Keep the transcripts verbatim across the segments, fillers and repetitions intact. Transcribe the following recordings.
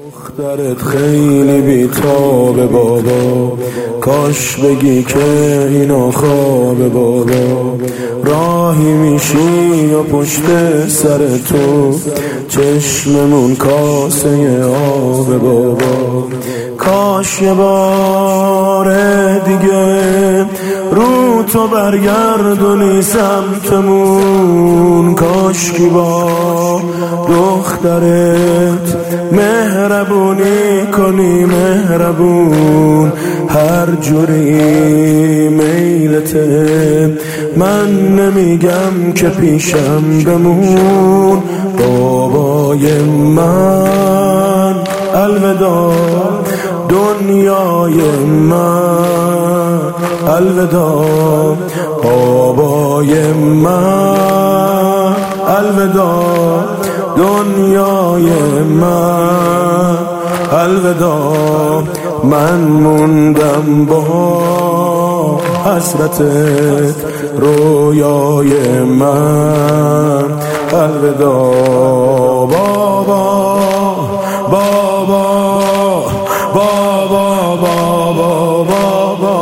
دخترت خیلی بیتابه بابا، کاش بگی که اینا خوابه بابا. راهی میشی یا پشت سر تو، چشممون کاسه آبه بابا. کاش یه بار دیگه رو تو برگردونی سمتمون، کاش کی با دخترت مهربونی کنی مهربون، هر جوری میلته. من نمیگم که پیشم بمون بابای من، الوداع دنیای من، الوداع بابای من، الوداع دنیای من، الوداع. من موندم با حسرتت رویای من، الوداع بابا بابا بابا بابا بابا.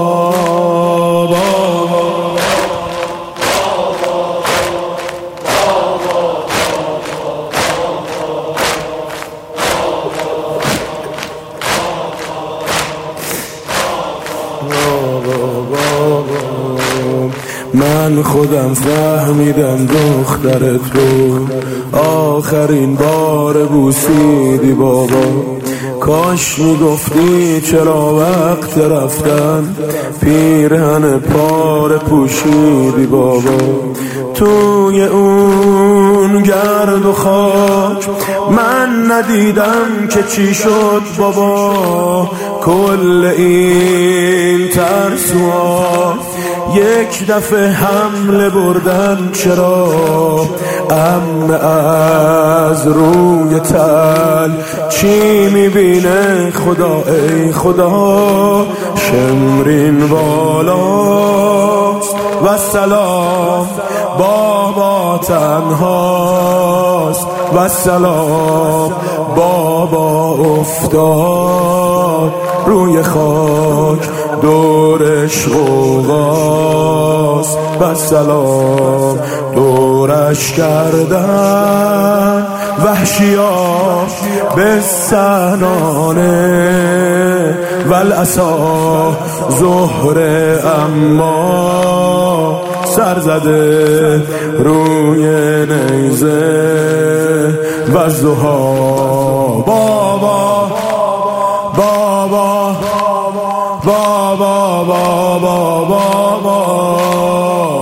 من خودم فهمیدم دخترت رو آخرین بار بوسیدی بابا. کاش میگفتی چرا وقت رفتن پیرهن پاره پوشیدی بابا. توی اون گرد و خاک من ندیدم که چی شد بابا. کل این ترسوها یک دفعه حمله بردن چرا؟ عمه از روی تل چی میبینه خدا ای خدا؟ شمرین بالاست و سلام بابا تنهاست، و سلام بابا افتاد روی خاک دورش غوغاست، و سلام دورش کردن وحشیا به سنانه والعصا زهره، اما سر زده روی نیزه و زها بابا بابا بابا بابا بابا.